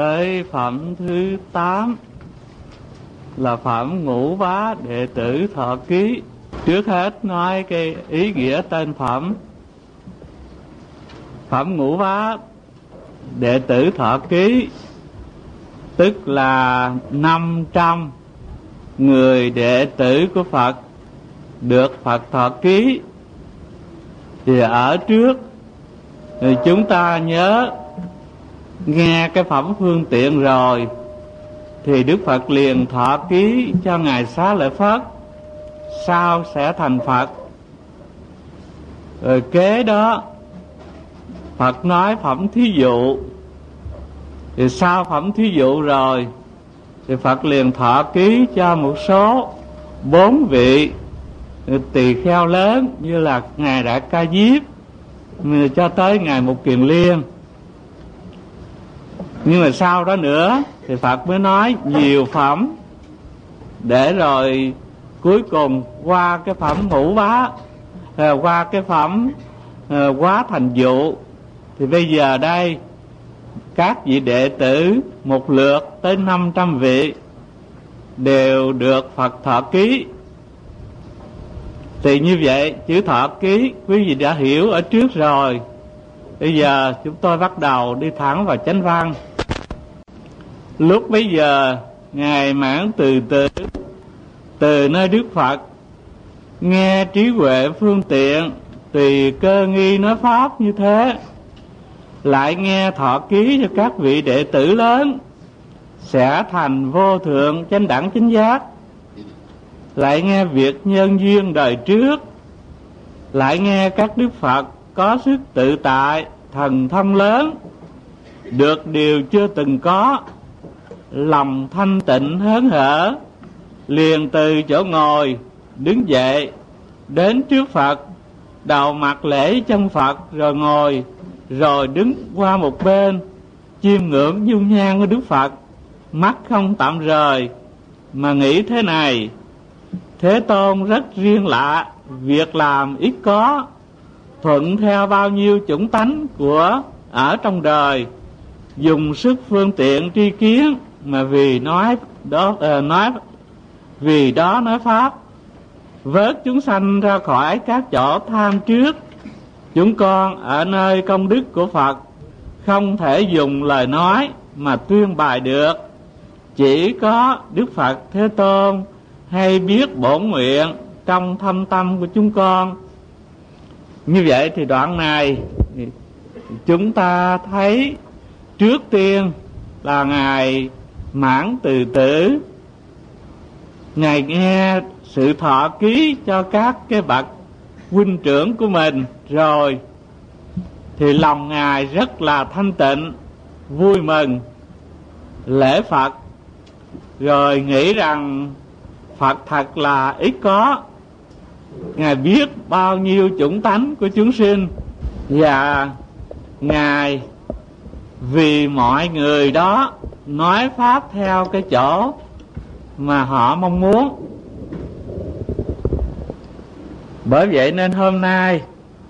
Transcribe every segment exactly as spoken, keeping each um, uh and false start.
tới phẩm thứ tám là phẩm Ngũ Bá đệ tử Thọ Ký. Trước hết nói cái ý nghĩa tên phẩm. Phẩm Ngũ Bá đệ tử Thọ Ký tức là năm trăm người đệ tử của Phật được Phật thọ ký. Thì ở trước thì chúng ta nhớ nghe cái phẩm Phương Tiện rồi, thì Đức Phật liền thọ ký cho Ngài Xá Lợi Phất sao sẽ thành Phật. Rồi kế đó Phật nói phẩm thí dụ. Thì sau phẩm thí dụ rồi thì Phật liền thọ ký cho một số bốn vị tỳ kheo lớn như là Ngài Đại Ca Diếp cho tới Ngài Mục Kiền Liên. Nhưng mà sau đó nữa thì Phật mới nói nhiều phẩm, để rồi cuối cùng qua cái phẩm Ngũ Bá, qua cái phẩm Quá Thành Dụ. Thì bây giờ đây các vị đệ tử một lượt tới năm trăm vị đều được Phật thọ ký. Thì như vậy chữ thọ ký quý vị đã hiểu ở trước rồi. Bây giờ chúng tôi bắt đầu đi thẳng vào chánh văn. Lúc bấy giờ Ngài Mãn Từ Tử từ nơi Đức Phật nghe trí huệ phương tiện tùy cơ nghi nói pháp như thế, lại nghe thọ ký cho các vị đệ tử lớn sẽ thành vô thượng chánh đẳng chánh giác, lại nghe việc nhân duyên đời trước, lại nghe các Đức Phật có sức tự tại thần thông lớn, được điều chưa từng có, lòng thanh tịnh hớn hở, liền từ chỗ ngồi đứng dậy đến trước Phật, đầu mặt lễ chân Phật, rồi ngồi, rồi đứng qua một bên chiêm ngưỡng dung nhan của Đức Phật, mắt không tạm rời mà nghĩ thế này: Thế Tôn rất riêng lạ, việc làm ít có, thuận theo bao nhiêu chủng tánh của ở trong đời, dùng sức phương tiện tri kiến mà vì nói đó uh, nói vì đó nói pháp, vớt chúng sanh ra khỏi các chỗ tham trước. Chúng con ở nơi công đức của Phật không thể dùng lời nói mà tuyên bài được, chỉ có Đức Phật Thế Tôn hay biết bổn nguyện trong thâm tâm của chúng con. Như vậy thì đoạn này chúng ta thấy trước tiên là Ngài Mãn Từ Tử, Ngài nghe sự thọ ký cho các cái bậc huynh trưởng của mình rồi thì lòng Ngài rất là thanh tịnh, vui mừng, lễ Phật, rồi nghĩ rằng Phật thật là ít có, Ngài biết bao nhiêu chủng tánh của chúng sinh, và Ngài vì mọi người đó nói pháp theo cái chỗ mà họ mong muốn. Bởi vậy nên hôm nay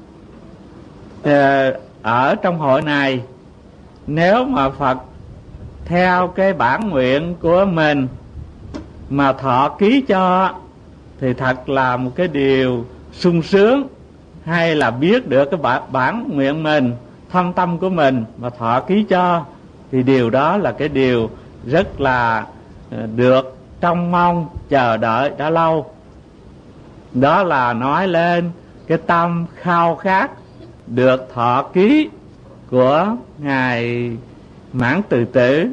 ở trong hội này, nếu mà Phật theo cái bản nguyện của mình mà thọ ký cho thì thật là một cái điều sung sướng, hay là biết được cái bản, bản nguyện mình, thâm tâm của mình mà thọ ký cho, thì điều đó là cái điều rất là được trông mong chờ đợi đã lâu. Đó là nói lên cái tâm khao khát được thọ ký của Ngài Mãn Từ Tử.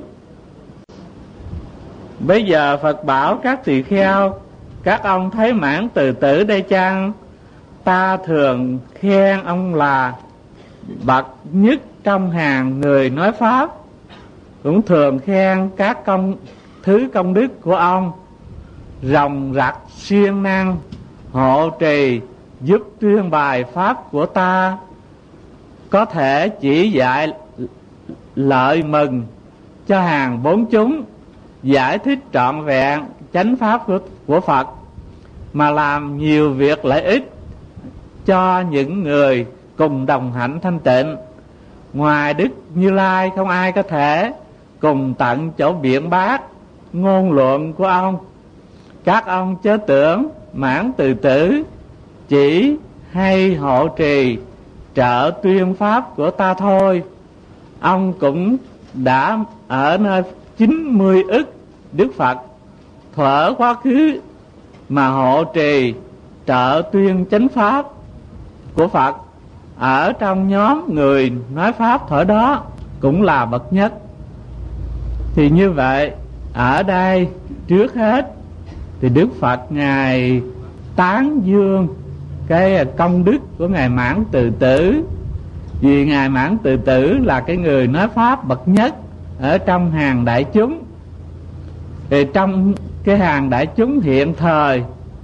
Bây giờ Phật bảo các tỳ kheo: các ông thấy Mãn Từ Tử đây chăng? Ta thường khen ông là bậc nhất trong hàng người nói pháp, cũng thường khen các công thứ công đức của ông ròng rặc siêng năng hộ trì, giúp tuyên bài pháp của ta, có thể chỉ dạy lợi mừng cho hàng bốn chúng, giải thích trọn vẹn chánh pháp của, của Phật, mà làm nhiều việc lợi ích cho những người cùng đồng hạnh thanh tịnh. Ngoài Đức Như Lai không ai có thể cùng tận chỗ biện bác ngôn luận của ông. Các ông chớ tưởng Mãn Từ Tử chỉ hay hộ trì trợ tuyên pháp của ta thôi, ông cũng đã ở nơi chín mươi ức Đức Phật thuở quá khứ mà hộ trì trợ tuyên chánh pháp của Phật. Ở trong nhóm người nói pháp thuở đó cũng là bậc nhất. Thì như vậy ở đây trước hết thì Đức Phật Ngài tán dương cái công đức của Ngài Mãn Từ Tử, vì Ngài Mãn Từ Tử là cái người nói pháp bậc nhất ở trong hàng đại chúng. Thì trong cái hàng đại chúng hiện thời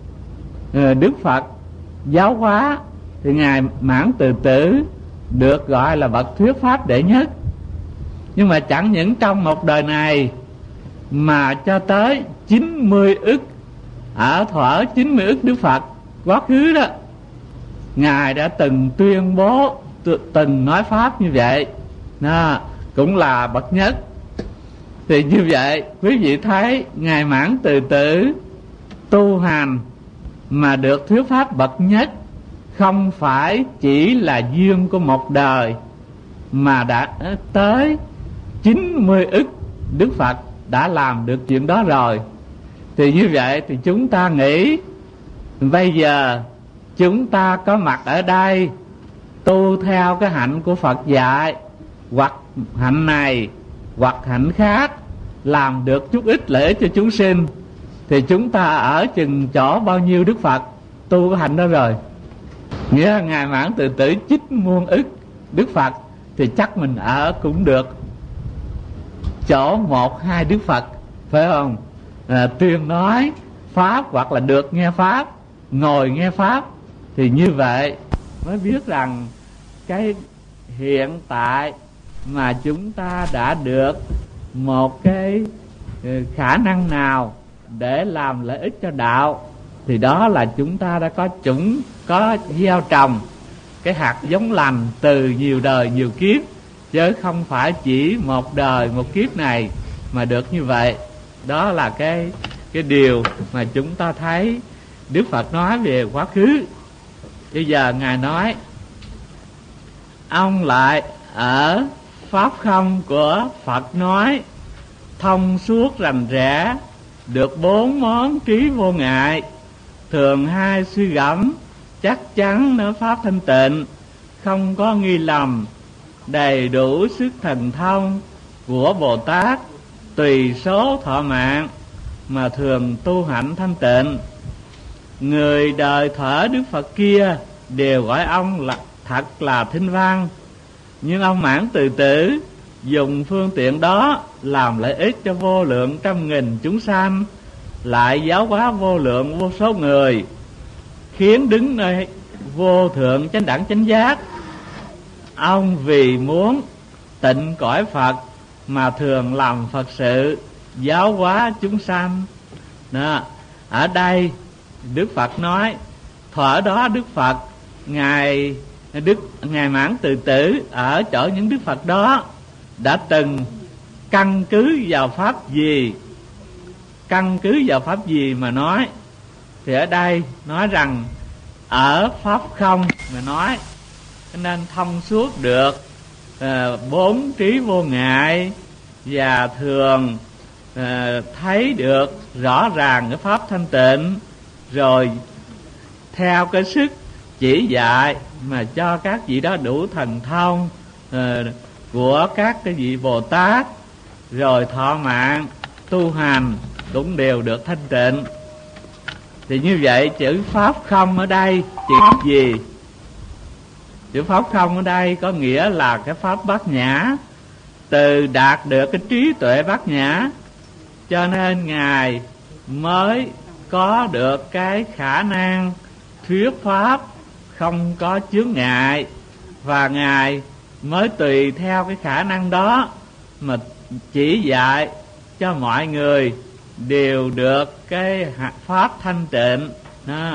Đức Phật giáo hóa thì Ngài Mãn Từ Tử được gọi là bậc thuyết pháp đệ nhất. Nhưng mà chẳng những trong một đời này mà cho tới chín mươi ức, ở thuở chín mươi ức Đức Phật quá khứ đó, Ngài đã từng tuyên bố, từng nói pháp như vậy, đó, cũng là bậc nhất. Thì như vậy quý vị thấy Ngài Mãn Từ Tử tu hành mà được thuyết pháp bậc nhất không phải chỉ là duyên của một đời, mà đã tới chín mươi ức Đức Phật đã làm được chuyện đó rồi. Thì như vậy thì chúng ta nghĩ bây giờ chúng ta có mặt ở đây tu theo cái hạnh của Phật dạy, hoặc hạnh này hoặc hạnh khác, làm được chút ít lợi ích cho chúng sinh, thì chúng ta ở chừng chỗ bao nhiêu Đức Phật tu cái hạnh đó rồi. Nghĩa là Ngài Mãn Từ Tử chín muôn ức Đức Phật thì chắc mình ở cũng được chỗ một hai Đức Phật, phải không? À, tuyên nói pháp hoặc là được nghe pháp, ngồi nghe pháp. Thì như vậy mới biết rằng cái hiện tại mà chúng ta đã được một cái khả năng nào để làm lợi ích cho đạo, thì đó là chúng ta đã có chủng, có gieo trồng cái hạt giống lành từ nhiều đời nhiều kiếp, chứ không phải chỉ một đời một kiếp này mà được như vậy. Đó là cái cái điều mà chúng ta thấy Đức Phật nói về quá khứ. Bây giờ Ngài nói ông lại ở pháp không của Phật nói thông suốt rành rẽ, được bốn món trí vô ngại, thường hay suy gẫm, chắc chắn nói pháp thanh tịnh, không có nghi lầm, đầy đủ sức thần thông của Bồ Tát, tùy số thọ mạng mà thường tu hạnh thanh tịnh. Người đời thở Đức Phật kia đều gọi ông là thật là thinh văn, nhưng ông Mãn Từ Tử dùng phương tiện đó làm lợi ích cho vô lượng trăm nghìn chúng sanh, lại giáo hóa vô lượng vô số người, khiến đứng nơi vô thượng chánh đẳng chánh giác. Ông vì muốn tịnh cõi Phật mà thường làm Phật sự, giáo hóa chúng sanh. Đó, ở đây Đức Phật nói thuở đó Đức Phật ngài Đức ngài Mãn Từ Tử ở chỗ những Đức Phật đó đã từng căn cứ vào pháp gì, căn cứ vào pháp gì mà nói. Thì ở đây nói rằng ở pháp không mà nói, nên thông suốt được à, bốn trí vô ngại, và thường à, thấy được rõ ràng cái pháp thanh tịnh, rồi theo cái sức chỉ dạy mà cho các vị đó đủ thần thông à, của các cái vị Bồ Tát, rồi thọ mạng tu hành cũng đều được thanh tịnh. Thì như vậy chữ pháp không ở đây chỉ pháp gì? Chữ pháp không ở đây có nghĩa là cái pháp bát nhã, từ đạt được cái trí tuệ bát nhã, cho nên Ngài mới có được cái khả năng thuyết pháp không có chướng ngại, và Ngài mới tùy theo cái khả năng đó mà chỉ dạy cho mọi người đều được cái pháp thanh tịnh đó.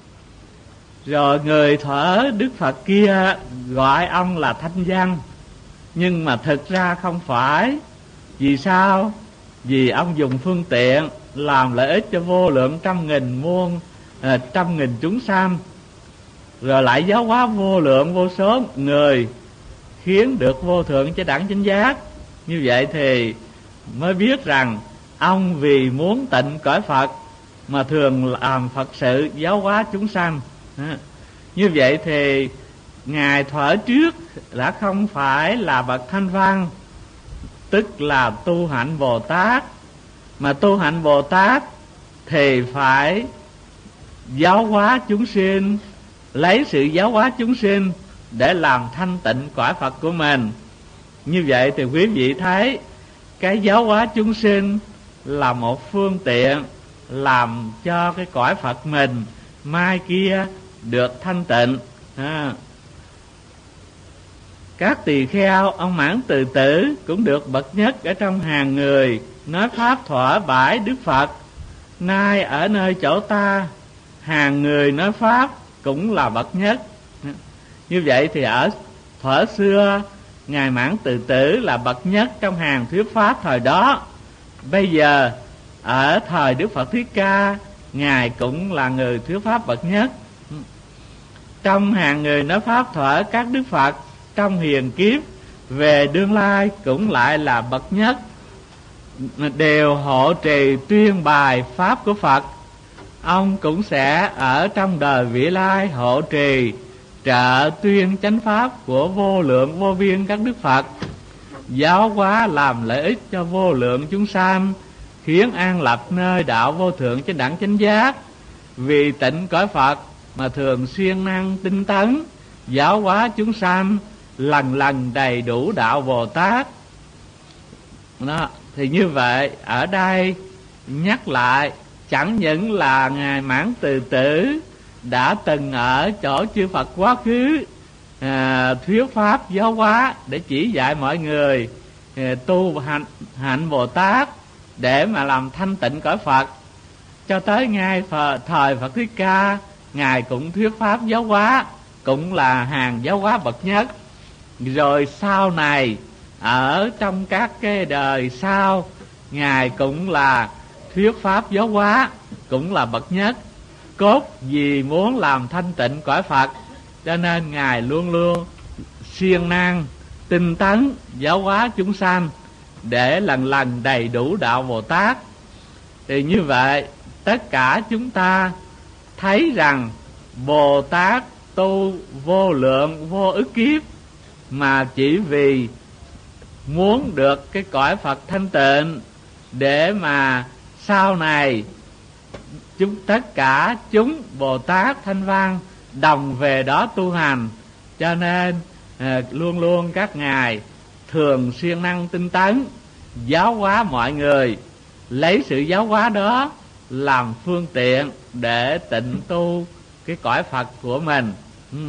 Rồi người thở Đức Phật kia gọi ông là thanh văn, nhưng mà thực ra không phải, Vì sao? Vì ông dùng phương tiện làm lợi ích cho vô lượng trăm nghìn muôn à, trăm nghìn chúng sanh, rồi lại giáo hóa vô lượng vô số người, khiến được vô thượng chánh đẳng chánh giác. Như vậy thì mới biết rằng ông vì muốn tịnh cõi Phật mà thường làm Phật sự giáo hóa chúng sanh. Như vậy thì Ngài thuở trước đã không phải là bậc Thanh Văn, tức là tu hạnh Bồ Tát, mà tu hạnh Bồ Tát thì phải giáo hóa chúng sinh, lấy sự giáo hóa chúng sinh để làm thanh tịnh cõi Phật của mình. Như vậy thì quý vị thấy cái giáo hóa chúng sinh là một phương tiện làm cho cái cõi Phật mình mai kia được thanh tịnh. à. Các tỳ kheo, ông Mãn Từ Tử cũng được bậc nhất ở trong hàng người nói pháp thỏa bãi Đức Phật. Nay ở nơi chỗ ta, hàng người nói pháp cũng là bậc nhất. Như vậy thì ở thuở xưa, Ngài Mãn Từ Tử là bậc nhất trong hàng thuyết pháp thời đó. Bây giờ ở thời Đức Phật Thích Ca, Ngài cũng là người thuyết pháp bậc nhất. Trong hàng người nói pháp thuở các Đức Phật trong hiền kiếp, về đương lai cũng lại là bậc nhất, đều hộ trì tuyên bài pháp của Phật. Ông cũng sẽ ở trong đời vị lai hộ trì trợ tuyên chánh pháp của vô lượng vô biên các Đức Phật, giáo hóa làm lợi ích cho vô lượng chúng sanh, khiến an lập nơi đạo vô thượng chánh đẳng chánh giác. Vì tịnh cõi Phật mà thường xuyên năng tinh tấn, giáo hóa chúng sanh, lần lần đầy đủ đạo Bồ Tát. Đó, thì như vậy ở đây nhắc lại, chẳng những là Ngài Mãn Từ Tử đã từng ở chỗ chư Phật quá khứ à, thuyết pháp giáo hóa để chỉ dạy mọi người à, tu hạnh, hạnh Bồ Tát để mà làm thanh tịnh cõi Phật, cho tới ngay thời Phật Thích Ca, Ngài cũng thuyết pháp giáo hóa, cũng là hàng giáo hóa bậc nhất. Rồi sau này ở trong các cái đời sau, Ngài cũng là thuyết pháp giáo hóa, cũng là bậc nhất. Cốt vì muốn làm thanh tịnh cõi Phật, cho nên Ngài luôn luôn siêng năng tinh tấn giáo hóa chúng sanh để lần lần đầy đủ đạo Bồ Tát. Thì như vậy tất cả chúng ta thấy rằng Bồ Tát tu vô lượng vô ức kiếp mà chỉ vì muốn được cái cõi Phật thanh tịnh, để mà sau này chúng tất cả chúng Bồ Tát Thanh Văn đồng về đó tu hành. Cho nên à, luôn luôn các ngài thường siêng năng tinh tấn giáo hóa mọi người, lấy sự giáo hóa đó làm phương tiện để tịnh tu cái cõi Phật của mình. ừ.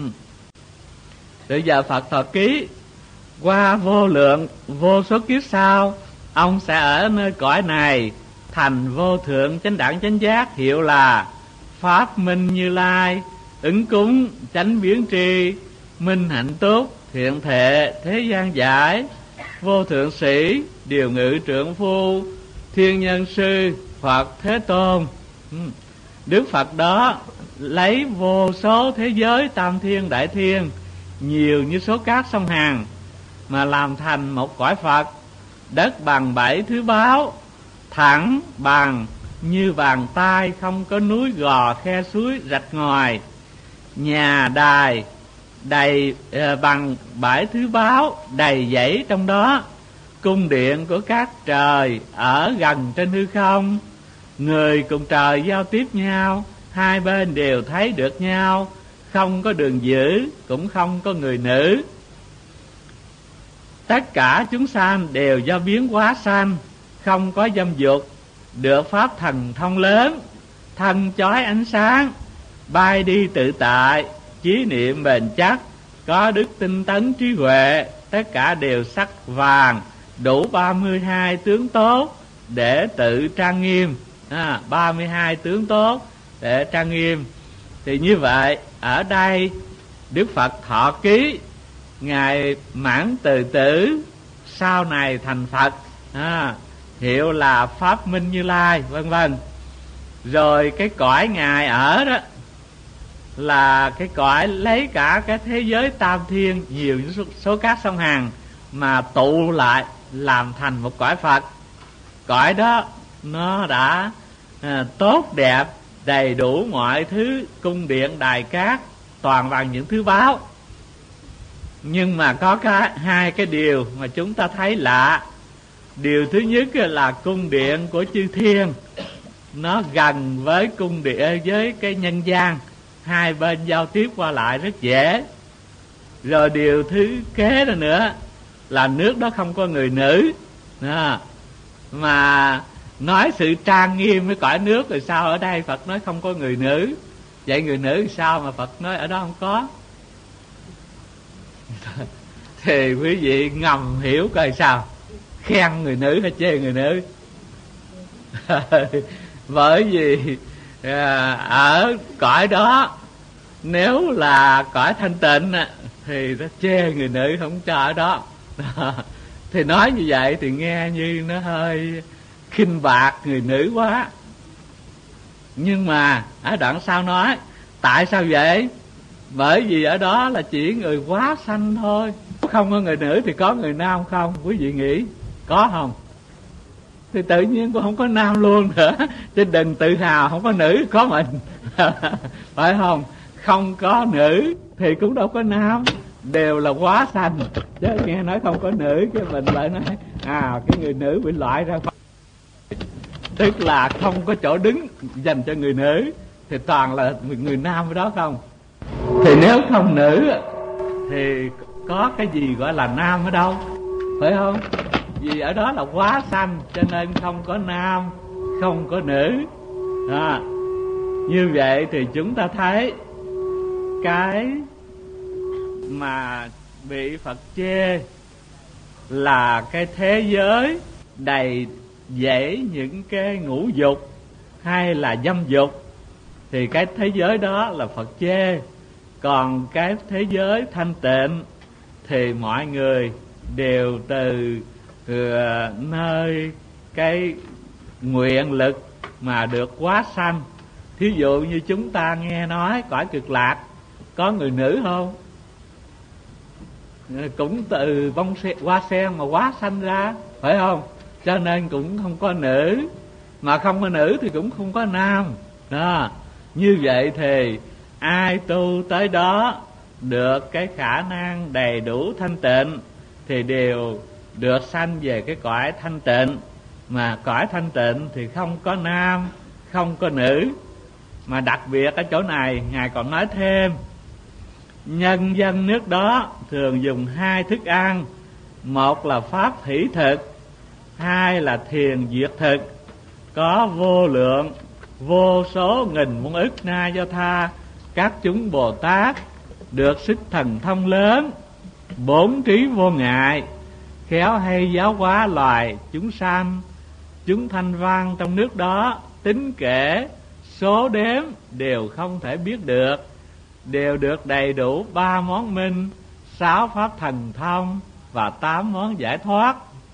Bây giờ Phật thọ ký qua vô lượng vô số kiếp sau, ông sẽ ở nơi cõi này thành vô thượng chánh đẳng chánh giác, hiệu là Pháp Minh Như Lai, ứng cúng chánh biến tri, minh hạnh tốt, thiện thệ, thế gian giải, vô thượng sĩ, điều ngự trượng phu, thiên nhân sư, Phật Thế Tôn. Đức Phật đó lấy vô số thế giới tam thiên đại thiên, nhiều như số cát sông Hàn, mà làm thành một cõi Phật. Đất bằng bảy thứ báo, thẳng bằng như bàn tay, không có núi gò khe suối rạch ngoài. Nhà đài đầy à, bằng bảy thứ báo, đầy dãy trong đó. Cung điện của các trời ở gần trên hư không, người cùng trời giao tiếp nhau, hai bên đều thấy được nhau, không có đường giữ, cũng không có người nữ. Tất cả chúng sanh đều do biến hóa sanh, không có dâm dục, được pháp thần thông lớn, thân chói ánh sáng, bay đi tự tại, chí niệm bền chắc, có đức tinh tấn trí huệ, tất cả đều sắc vàng, đủ ba mươi hai tướng tốt để tự trang nghiêm. à, ba mươi hai tướng tốt để trang nghiêm. Thì như vậy ở đây Đức Phật thọ ký Ngài Mãn Từ Tử sau này thành Phật à, hiệu là Pháp Minh Như Lai, vân vân. Rồi cái cõi Ngài ở đó là cái cõi lấy cả cái thế giới tam thiên, nhiều số, số các sông Hằng mà tụ lại làm thành một cõi Phật. Cõi đó nó đã à, tốt đẹp, đầy đủ mọi thứ, cung điện đài cát, toàn bằng những thứ báo. Nhưng mà có cái hai cái điều mà chúng ta thấy lạ. Điều thứ nhất là cung điện của chư thiên nó gần với cung điện với cái nhân gian, hai bên giao tiếp qua lại rất dễ. Rồi điều thứ kế đó nữa là nước đó không có người nữ đó. Mà nói sự trang nghiêm với cõi nước rồi sao ở đây Phật nói không có người nữ? Vậy người nữ sao mà Phật nói ở đó không có? Thì quý vị ngầm hiểu coi sao, khen người nữ hay chê người nữ? Bởi vì à, ở cõi đó nếu là cõi thanh tịnh thì nó chê người nữ không cho ở đó. Thì nói như vậy thì nghe như nó hơi khinh bạc người nữ quá. Nhưng mà ở đoạn sau nói tại sao vậy? Bởi vì ở đó là chỉ người quá sanh thôi, không có người nữ thì có người nam không? Quý vị nghĩ có không? Thì tự nhiên cũng không có nam luôn nữa. Chứ đừng tự hào không có nữ, có mình. Phải không? Không có nữ thì cũng đâu có nam, đều là quá sanh. Chứ nghe nói không có nữ cái mình lại nói à cái người nữ bị loại ra, tức là không có chỗ đứng dành cho người nữ, thì toàn là người nam ở đó không. Thì nếu không nữ thì có cái gì gọi là nam ở đâu, phải không? Vì ở đó là quá sanh cho nên không có nam, không có nữ à. Như vậy thì chúng ta thấy cái mà bị Phật chê là cái thế giới đầy dẫy những cái ngũ dục hay là dâm dục, thì cái thế giới đó là Phật chê. Còn cái thế giới thanh tịnh thì mọi người đều từ, từ nơi cái nguyện lực mà được hóa sanh. Thí dụ như chúng ta nghe nói cõi Cực Lạc có người nữ không? Cũng từ bông sen, hoa sen mà hóa sanh ra, phải không? Cho nên cũng không có nữ, mà không có nữ thì cũng không có nam đó. Như vậy thì ai tu tới đó được cái khả năng đầy đủ thanh tịnh thì đều được sanh về cái cõi thanh tịnh. Mà cõi thanh tịnh thì không có nam, không có nữ. Mà đặc biệt ở chỗ này Ngài còn nói thêm, nhân dân nước đó thường dùng hai thức ăn, một là pháp hỷ thực, hai là thiền diệt thực. Có vô lượng vô số nghìn muôn ức na do tha các chúng Bồ Tát được sức thần thông lớn, bốn trí vô ngại, khéo hay giáo hóa loài chúng sanh. Chúng thanh văn trong nước đó tính kể số đếm đều không thể biết được, đều được đầy đủ ba món minh, sáu pháp thần thông và tám món giải thoát.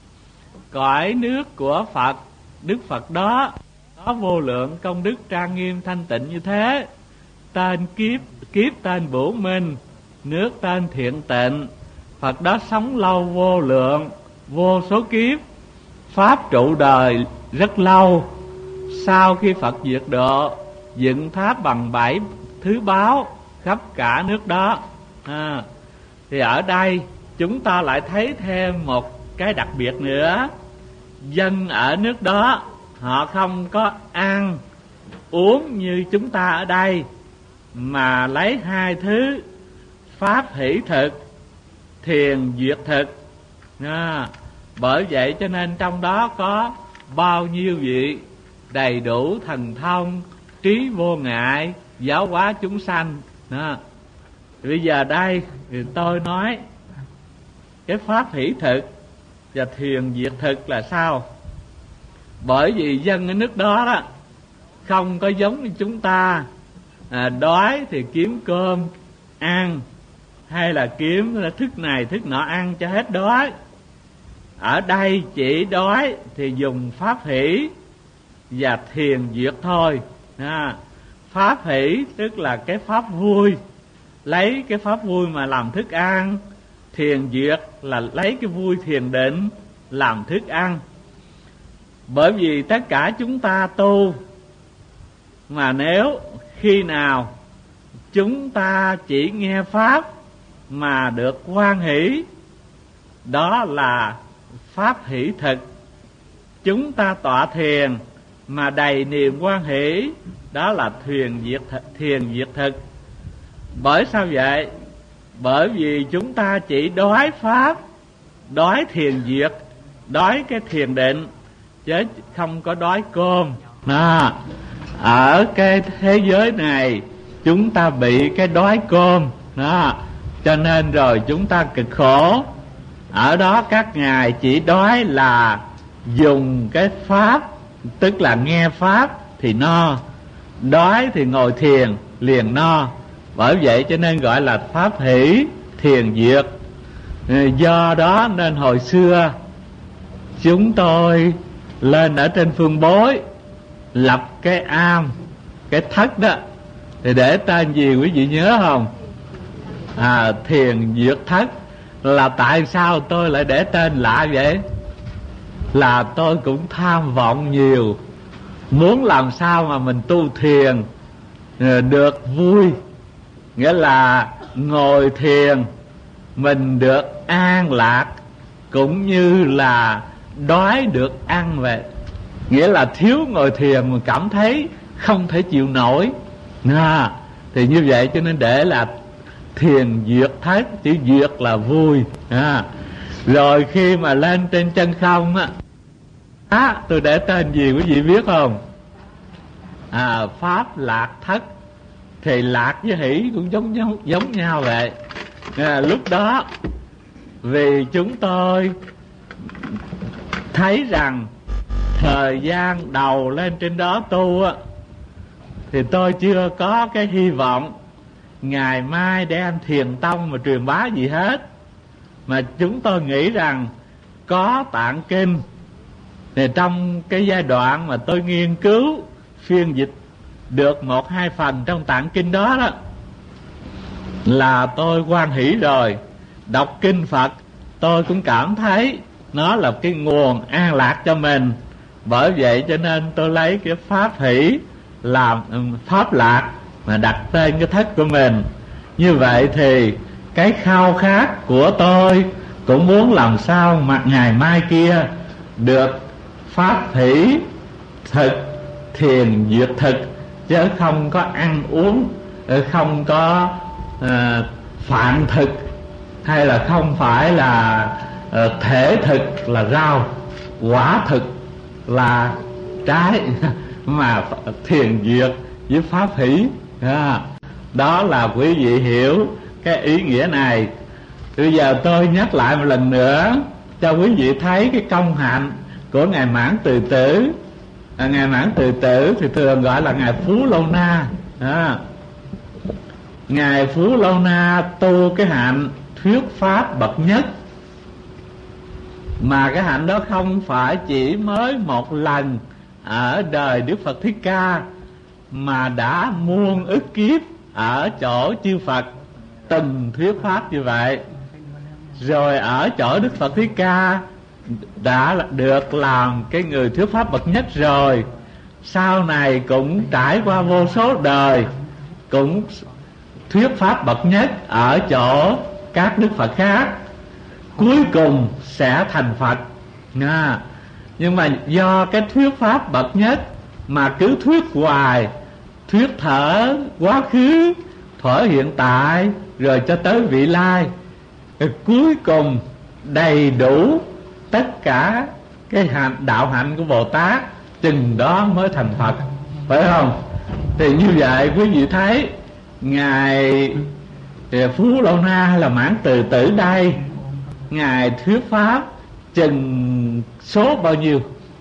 Cõi nước của Phật, Đức Phật đó có vô lượng công đức trang nghiêm thanh tịnh như thế. Tên kiếp, kiếp tên Bửu Minh, nước tên Thiện Tịnh. Phật đó sống lâu vô lượng, vô số kiếp, pháp trụ đời rất lâu. Sau khi Phật diệt độ, dựng tháp bằng bảy thứ báo khắp cả nước đó à. Thì ở đây chúng ta lại thấy thêm một cái đặc biệt nữa. Dân ở nước đó họ không có ăn uống như chúng ta ở đây, mà lấy hai thứ pháp hỷ thực, thiền diệt thực à. Bởi vậy cho nên trong đó có bao nhiêu vị đầy đủ thần thông, trí vô ngại, giáo hóa chúng sanh à. Bây giờ đây thì tôi nói cái pháp hỷ thực và thiền diệt thực là sao? Bởi vì dân ở nước đó đó không có giống như chúng ta à, đói thì kiếm cơm ăn, hay là kiếm thức này thức nọ ăn cho hết đói. Ở đây chỉ đói thì dùng pháp hỷ và thiền duyệt thôi. À, pháp hỷ tức là cái pháp vui, lấy cái pháp vui mà làm thức ăn. Thiền duyệt là lấy cái vui thiền định làm thức ăn. Bởi vì tất cả chúng ta tu, mà nếu khi nào chúng ta chỉ nghe pháp mà được hoan hỷ, đó là pháp hỷ thực. Chúng ta tọa thiền mà đầy niềm hoan hỷ, đó là thiền diệt thực, thiền diệt thực. Bởi sao vậy? Bởi vì chúng ta chỉ đói pháp, đói thiền diệt, đói cái thiền định, chứ không có đói cơm. Đó. Ở cái thế giới này chúng ta bị cái đói cơm đó, cho nên rồi chúng ta cực khổ. Ở đó các ngài chỉ đói là dùng cái pháp, tức là nghe pháp thì no, đói thì ngồi thiền liền no. Bởi vậy cho nên gọi là pháp hỷ thiền diệt. Do đó nên hồi xưa chúng tôi lên ở trên Phương Bối lập cái am, cái thất đó, thì để tên gì quý vị nhớ không? À, thiền diệt thất. Là tại sao tôi lại để tên lạ vậy? Là tôi cũng tham vọng nhiều, muốn làm sao mà mình tu thiền được vui, nghĩa là ngồi thiền mình được an lạc, cũng như là đói được ăn vậy. Nghĩa là thiếu ngồi thiền mà cảm thấy không thể chịu nổi à, thì như vậy cho nên để là thiền duyệt thất. Chữ duyệt là vui à. Rồi khi mà lên trên chân không á, à, tôi để tên gì quý vị biết không? À, pháp lạc thất. Thì lạc với hỷ cũng giống nhau, giống nhau vậy à. Lúc đó vì chúng tôi thấy rằng thời gian đầu lên trên đó tu á, thì tôi chưa có cái hy vọng ngày mai đem thiền tông mà truyền bá gì hết, mà chúng tôi nghĩ rằng có tạng kinh. Thì trong cái giai đoạn mà tôi nghiên cứu phiên dịch được một hai phần trong tạng kinh đó đó, là tôi hoan hỷ rồi. Đọc kinh Phật tôi cũng cảm thấy nó là cái nguồn an lạc cho mình. Bởi vậy cho nên tôi lấy cái pháp hỷ làm pháp lạc mà đặt tên cái thất của mình. Như vậy thì cái khao khát của tôi cũng muốn làm sao mà ngày mai kia được pháp hỷ thực, thiền duyệt thực, chứ không có ăn uống, không có uh, phạn thực, hay là không phải là uh, thể thực là rau, quả thực là trái, mà thiền duyệt với pháp hỷ à. Đó là quý vị hiểu cái ý nghĩa này. Bây giờ tôi nhắc lại một lần nữa cho quý vị thấy cái công hạnh của ngài Mãn Từ Tử. à, Ngài Mãn Từ Tử thì thường gọi là ngài Phú Lâu Na à. Ngài Phú Lâu Na tu cái hạnh thuyết pháp bậc nhất, mà cái hạnh đó không phải chỉ mới một lần ở đời Đức Phật Thích Ca, mà đã muôn ức kiếp ở chỗ chư Phật từng thuyết pháp như vậy. Rồi ở chỗ Đức Phật Thích Ca đã được làm cái người thuyết pháp bậc nhất rồi, sau này cũng trải qua vô số đời cũng thuyết pháp bậc nhất ở chỗ các Đức Phật khác, cuối cùng sẽ thành Phật à. Nhưng mà do cái thuyết pháp bậc nhất mà cứ thuyết hoài, thuyết thở quá khứ, thở hiện tại, rồi cho tới vị lai, rồi cuối cùng đầy đủ tất cả cái hạnh, đạo hạnh của Bồ Tát, chừng đó mới thành Phật, phải không? Thì như vậy quý vị thấy ngài Phú Lâu Na hay là Mãn Từ Tử đây, ngài thuyết pháp chừng số bao nhiêu?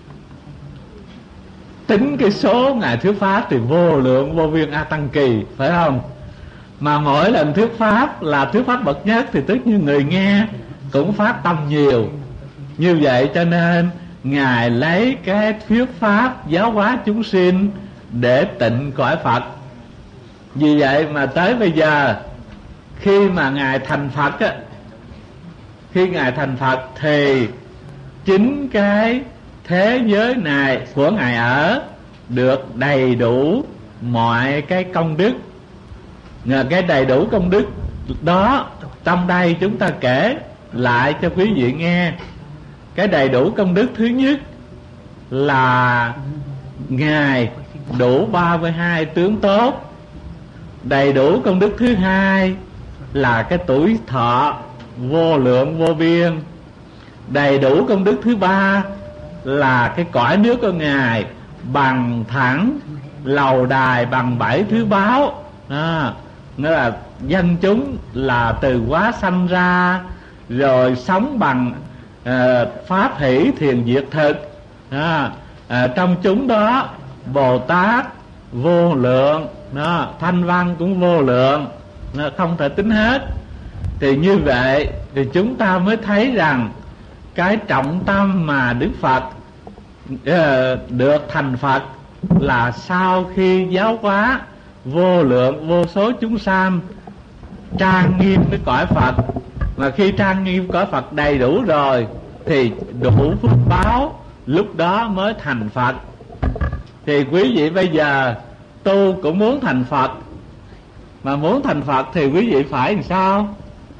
Tính cái số ngài thuyết pháp thì vô lượng vô biên A Tăng Kỳ, phải không? Mà mỗi lần thuyết pháp là thuyết pháp bậc nhất, thì tất nhiên người nghe cũng phát tâm nhiều. Như vậy cho nên Ngài lấy cái thuyết pháp giáo hóa chúng sinh để tịnh cõi Phật. Vì vậy mà tới bây giờ khi mà Ngài thành Phật á, khi Ngài thành Phật thì chính cái thế giới này của Ngài ở được đầy đủ mọi cái công đức. Nhờ cái đầy đủ công đức đó, trong đây chúng ta kể lại cho quý vị nghe. Cái đầy đủ công đức thứ nhất là Ngài đủ ba mươi hai tướng tốt. Đầy đủ công đức thứ hai là cái tuổi thọ vô lượng vô biên. Đầy đủ công đức thứ ba là cái cõi nước của Ngài bằng thẳng lầu đài bằng bảy thứ báo. À, nghĩa là dân chúng là từ quá sanh ra, rồi sống bằng uh, pháp hỷ thiền diệt thực. À, à, trong chúng đó Bồ Tát vô lượng, nó thanh văn cũng vô lượng, nó không thể tính hết. Thì như vậy thì chúng ta mới thấy rằng cái trọng tâm mà Đức Phật uh, được thành Phật là sau khi giáo hóa vô lượng vô số chúng sanh, trang nghiêm cái cõi Phật. Mà khi trang nghiêm cõi Phật đầy đủ rồi thì đủ phước báo, lúc đó mới thành Phật. Thì quý vị bây giờ tu cũng muốn thành Phật, mà muốn thành Phật thì quý vị phải làm sao?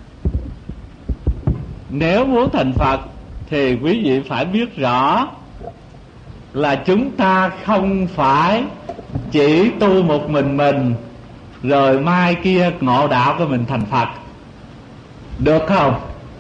Nếu muốn thành Phật thì quý vị phải biết rõ là chúng ta không phải chỉ tu một mình mình rồi mai kia ngộ đạo của mình thành Phật, được không?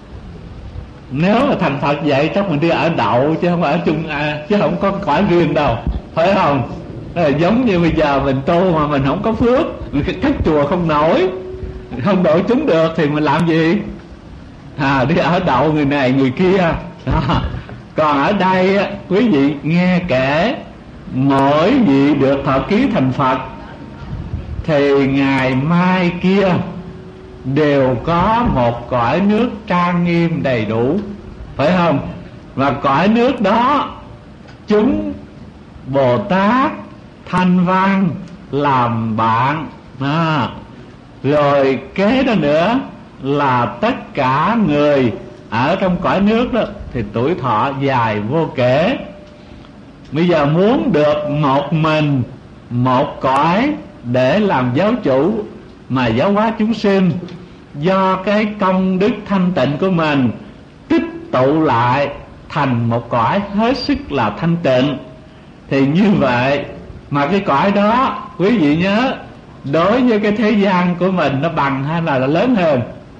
Nếu mà thành Phật vậy chắc mình đi ở đậu chứ không ở chung, à, chứ không có cõi riêng đâu, phải không? À, giống như bây giờ mình tu mà mình không có phước, mình cắt chùa không nổi, không đổi chúng được thì mình làm gì? À, đi ở đậu người này người kia. À, còn ở đây quý vị nghe kể mỗi vị được thọ ký thành Phật thì ngày mai kia đều có một cõi nước trang nghiêm đầy đủ, phải không? Và cõi nước đó chúng Bồ Tát thanh văn làm bạn. À, rồi kế đó nữa là tất cả người ở trong cõi nước đó thì tuổi thọ dài vô kể. Bây giờ muốn được một mình một cõi để làm giáo chủ mà giáo hóa chúng sinh, do cái công đức thanh tịnh của mình tích tụ lại thành một cõi hết sức là thanh tịnh. Thì như vậy mà cái cõi đó quý vị nhớ, đối với cái thế gian của mình nó bằng hay là lớn hơn?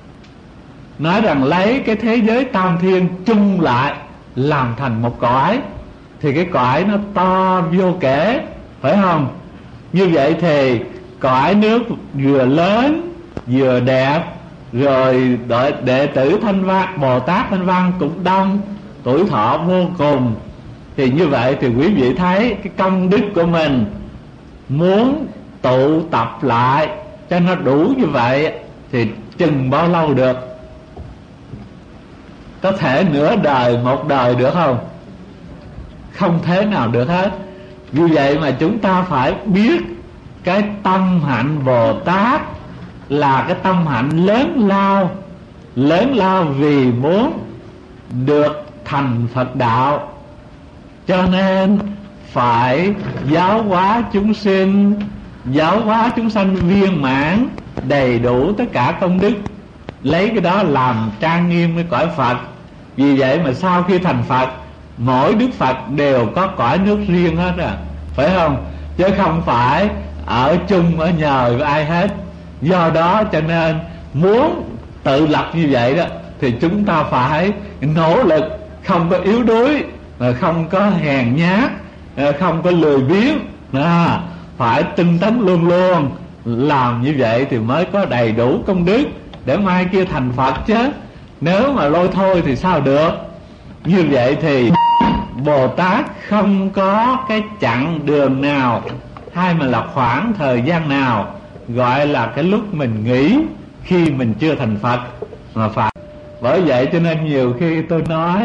Nói rằng lấy cái thế giới tam thiên chung lại làm thành một cõi thì cái cõi nó to vô kể, phải không? Như vậy thì cõi nước vừa lớn vừa đẹp, rồi đệ tử thanh văn Bồ Tát thanh văn cũng đông, tuổi thọ vô cùng. Thì như vậy thì quý vị thấy cái công đức của mình muốn tụ tập lại cho nó đủ như vậy thì chừng bao lâu được? Có thể nửa đời một đời được không? Không thế nào được hết. Vì vậy mà chúng ta phải biết cái tâm hạnh Bồ Tát là cái tâm hạnh lớn lao, lớn lao vì muốn được thành Phật đạo, cho nên phải giáo hóa chúng sinh, giáo hóa chúng sanh viên mãn đầy đủ tất cả công đức, lấy cái đó làm trang nghiêm cái cõi Phật. Vì vậy mà sau khi thành Phật, mỗi Đức Phật đều có cõi nước riêng hết à, phải không? Chứ không phải ở chung ở nhờ với ai hết. Do đó cho nên muốn tự lập như vậy đó thì chúng ta phải nỗ lực, không có yếu đuối, không có hèn nhát, không có lười biếng, à, phải tinh tấn luôn luôn. Làm như vậy thì mới có đầy đủ công đức để mai kia thành Phật chứ. Nếu mà lôi thôi thì sao được? Như vậy thì Bồ Tát không có cái chặng đường nào hay mà là khoảng thời gian nào gọi là cái lúc mình nghĩ khi mình chưa thành Phật mà phải. Bởi vậy cho nên nhiều khi tôi nói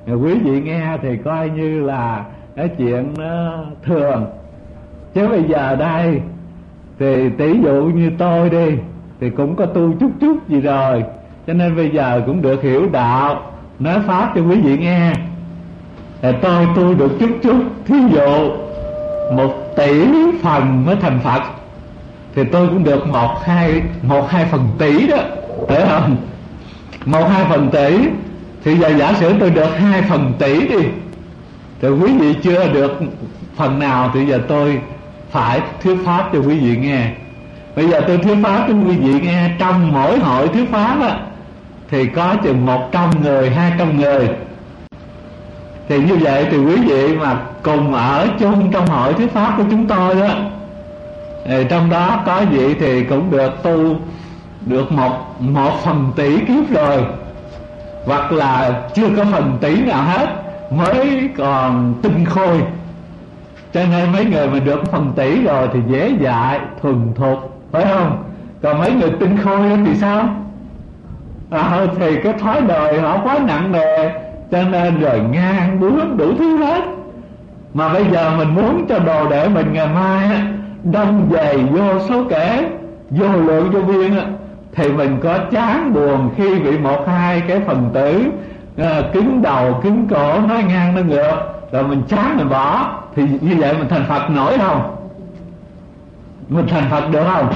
quý vị nghe thì coi như là cái chuyện nó thường. Chứ bây giờ đây thì tỷ dụ như tôi đi thì cũng có tu chút chút gì rồi, cho nên bây giờ cũng được hiểu đạo, nói pháp cho quý vị nghe. Thì tôi tu được chút chút, thí dụ một tỷ phần mới thành Phật thì tôi cũng được một hai một hai phần tỷ đó, phải không? Một hai phần tỷ thì giờ giả sử tôi được hai phần tỷ đi, thì quý vị chưa được phần nào thì giờ tôi phải thuyết pháp cho quý vị nghe. Bây giờ tôi thuyết pháp cho quý vị nghe, trong mỗi hội thuyết pháp á, thì có chừng một trăm người, hai trăm người. Thì như vậy thì quý vị mà cùng ở chung trong hội thuyết pháp của chúng tôi đó, thì trong đó có vị thì cũng được tu được một một phần tỷ kiếp rồi, hoặc là chưa có phần tỷ nào hết, mới còn tinh khôi. Cho nên mấy người mà được phần tỷ rồi thì dễ dạy, thuần thục, phải không? Còn mấy người tinh khôi thì sao? À, thì cái thói đời họ quá nặng nề, cho nên rồi ngang bướng đủ thứ hết. Mà bây giờ mình muốn cho đồ đệ mình ngày mai á, đông dày vô số kể, vô lượng vô biên á, thì mình có chán buồn khi bị một hai cái phần tử à, cứng đầu cứng cổ nói ngang nói ngược, rồi mình chán mình bỏ, thì như vậy mình thành Phật nổi không? Mình thành Phật được không?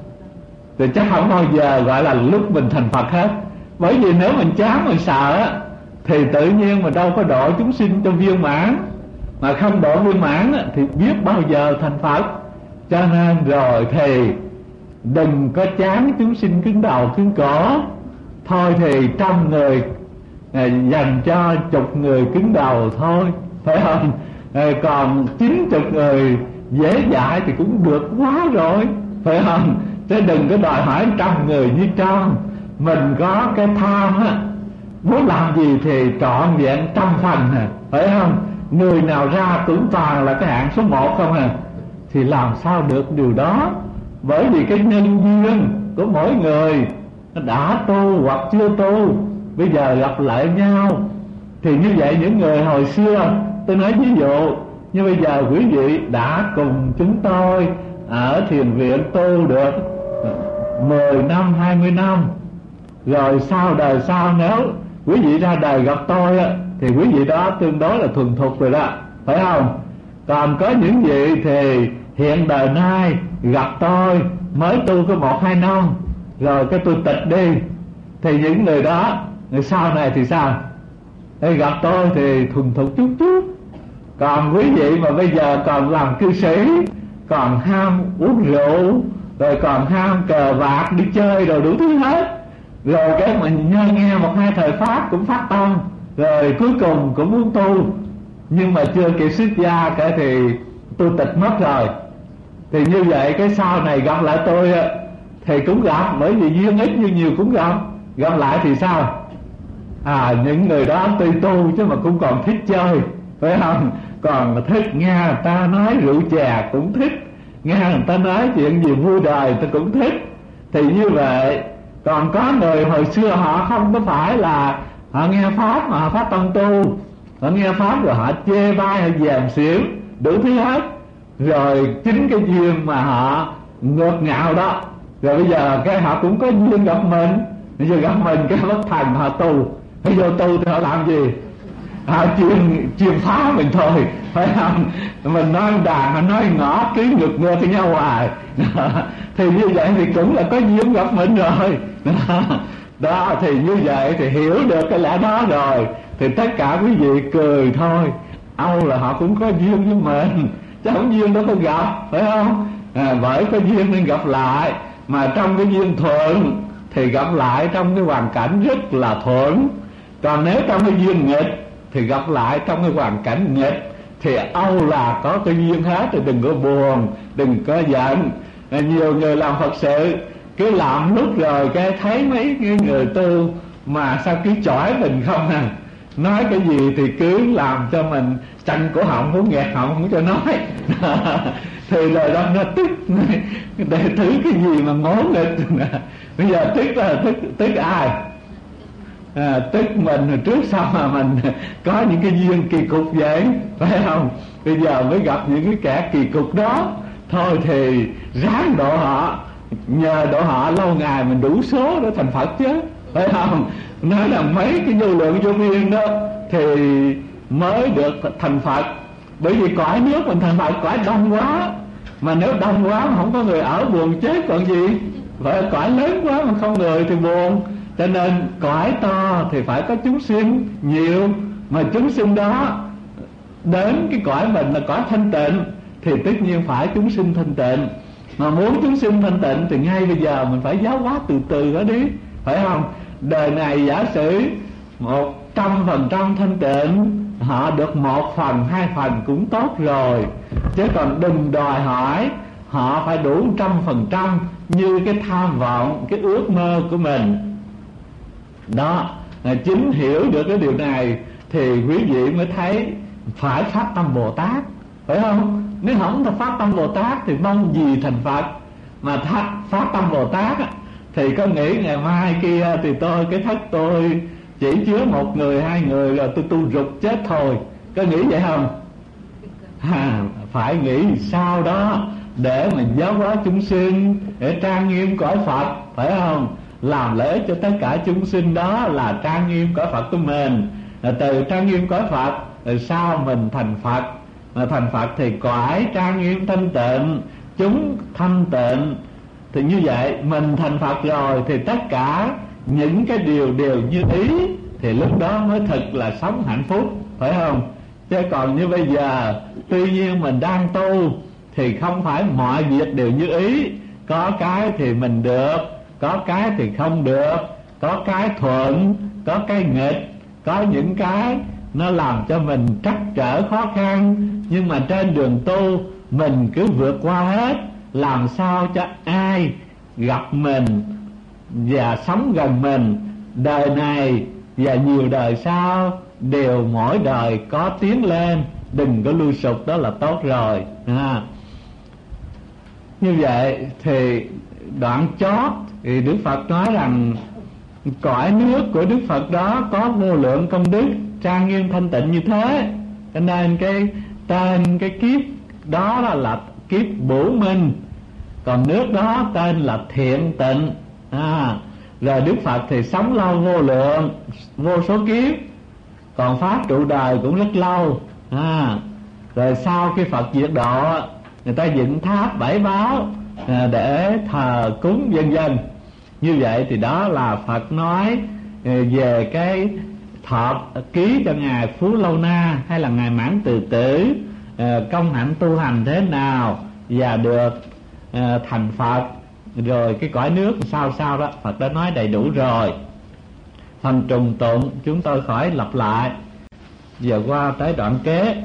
Thì chắc không bao giờ gọi là lúc mình thành Phật hết. Bởi vì nếu mình chán mình sợ á, thì tự nhiên mình đâu có độ chúng sinh cho viên mãn. Mà không độ viên mãn á, thì biết bao giờ thành Phật. Cho nên rồi thì đừng có chán chúng sinh cứng đầu cứng cổ. Thôi thì trăm người à, dành cho chục người cứng đầu thôi, phải không? À, còn chín chục người dễ dãi thì cũng được quá rồi, phải không? Chứ đừng có đòi hỏi trăm người như trong. Mình có cái tham á, muốn làm gì thì trọn vẹn trăm phần à, phải không? Người nào ra cũng toàn là cái hạng số một không à, thì làm sao được điều đó? Bởi vì cái nhân duyên của mỗi người đã tu hoặc chưa tu, bây giờ gặp lại nhau. Thì như vậy những người hồi xưa, tôi nói ví dụ, như bây giờ quý vị đã cùng chúng tôi ở thiền viện tu được mười năm, hai mươi năm, rồi sau đời sau nếu quý vị ra đời gặp tôi á, thì quý vị đó tương đối là thuần thục rồi đó, phải không? Còn có những vị thì hiện đời nay gặp tôi mới tu có một hai năm, rồi cái tôi tịch đi, thì những người đó người sau này thì sao? Thì gặp tôi thì thuần thục chút chút. Còn quý vị mà bây giờ còn làm cư sĩ, còn ham uống rượu, rồi còn ham cờ bạc đi chơi rồi đủ thứ hết, rồi cái mình nghe nghe một hai thời pháp cũng phát tâm, rồi cuối cùng cũng muốn tu, nhưng mà chưa kịp xuất gia cái thì tôi tịch mất rồi. Thì như vậy cái sau này gặp lại tôi thì cũng gặp, bởi vì duyên ít nhưng nhiều cũng gặp. Gặp lại thì sao? À, những người đó tuy tu chứ mà cũng còn thích chơi, phải không? Còn thích nghe người ta nói rượu chè cũng thích, nghe người ta nói chuyện gì vui đời tôi cũng thích. Thì như vậy, còn có người hồi xưa họ không có phải là họ nghe pháp mà họ phát tâm tu, họ nghe pháp rồi họ chê bai, họ dèm xỉu đủ thứ hết, rồi chính cái duyên mà họ ngược ngạo đó, rồi bây giờ cái họ cũng có duyên gặp mình, bây giờ gặp mình cái bất thành họ tu, bây giờ tu thì họ làm gì? Họ chuyên chuyên phá mình thôi, phải không? Mình nói đàn, mình nói ngõ cứ ngược ngược với nhau hoài. Thì như vậy thì cũng là có duyên gặp mình rồi. Đó, thì như vậy thì hiểu được cái lẽ đó rồi, thì tất cả quý vị cười thôi. Âu là họ cũng có duyên với mình, chứ không duyên đâu có gặp, phải không? À, bởi có duyên nên gặp lại. Mà trong cái duyên thuận thì gặp lại trong cái hoàn cảnh rất là thuận. Còn nếu trong cái duyên nghịch thì gặp lại trong cái hoàn cảnh nghịch, thì Âu là có cái duyên hết, thì đừng có buồn, đừng có giận. À, nhiều người làm Phật sự cứ làm lúc rồi cái thấy mấy cái người tu mà sao cứ chỏi mình không à, nói cái gì thì cứ làm cho mình chặn cổ họng, muốn nghẹt họng không cho nói. Thì lời đó nó tức, để thứ cái gì mà ngố nghịch. Bây giờ tức là tức, tức ai? à, tức mình hồi trước sau mà mình có những cái duyên kỳ cục vậy, phải không? Bây giờ mới gặp những cái kẻ kỳ cục đó, thôi thì ráng độ họ, nhờ độ họ lâu ngày mình đủ số để thành Phật chứ, phải không? Nói là mấy cái vô lượng vô biên đó thì mới được thành Phật. Bởi vì cõi nước mình thành Phật cõi đông quá, mà nếu đông quá mà không có người ở buồn chết còn gì. Vậy cõi lớn quá mà không người thì buồn. Cho nên cõi to thì phải có chúng sinh nhiều, mà chúng sinh đó đến cái cõi mình là cõi thanh tịnh thì tất nhiên phải chúng sinh thanh tịnh. Mà muốn chúng sinh thanh tịnh thì ngay bây giờ mình phải giáo hóa từ từ đó đi, phải không? Đời này giả sử một trăm phần trăm thanh tịnh, họ được một phần hai phần cũng tốt rồi, chứ còn đừng đòi hỏi họ phải đủ trăm phần trăm như cái tham vọng, cái ước mơ của mình. Đó, chính hiểu được cái điều này thì quý vị mới thấy phải phát tâm Bồ Tát, phải không? Nếu không phát tâm Bồ Tát thì mong gì thành Phật. Mà phát tâm Bồ Tát thì có nghĩ ngày mai kia thì tôi, cái thất tôi chỉ chứa một người hai người rồi tôi tu rụt chết thôi, có nghĩ vậy không? À, phải nghĩ sau đó để mình giáo hóa chúng sinh, để trang nghiêm cõi Phật, phải không? Làm lợi ích cho tất cả chúng sinh, đó là trang nghiêm cõi Phật của mình. Rồi từ trang nghiêm cõi Phật rồi sau mình thành Phật. Mà thành Phật thì cõi trang nghiêm thanh tịnh, chúng thanh tịnh. Thì như vậy mình thành Phật rồi thì tất cả những cái điều đều như ý, thì lúc đó mới thật là sống hạnh phúc, phải không? Chứ còn như bây giờ tuy nhiên mình đang tu thì không phải mọi việc đều như ý. Có cái thì mình được, có cái thì không được, có cái thuận, có cái nghịch, có những cái nó làm cho mình trắc trở khó khăn. Nhưng mà trên đường tu mình cứ vượt qua hết, làm sao cho ai gặp mình và sống gần mình đời này và nhiều đời sau đều mỗi đời có tiến lên, đừng có lui sụp, đó là tốt rồi. À, như vậy thì đoạn chót thì Đức Phật nói rằng cõi nước của Đức Phật đó có vô lượng công đức trang nghiêm thanh tịnh như thế, cho nên cái tên cái kiếp đó là, là kiếp Bửu Minh, còn nước đó tên là Thiện Tịnh. À, rồi Đức Phật thì sống lâu vô lượng vô số kiếp, còn pháp trụ đời cũng rất lâu. À, rồi sau khi Phật diệt độ, người ta dựng tháp bảy báo à, để thờ cúng vân vân. Như vậy thì đó là Phật nói về cái thọ ký cho ngài Phú Lâu Na hay là ngài Mãn Từ Tử công hạnh tu hành thế nào và được thành Phật. Rồi cái cõi nước sao sao đó Phật đã nói đầy đủ rồi. Phần trùng tụng chúng tôi khỏi lặp lại. Giờ qua tới đoạn kế.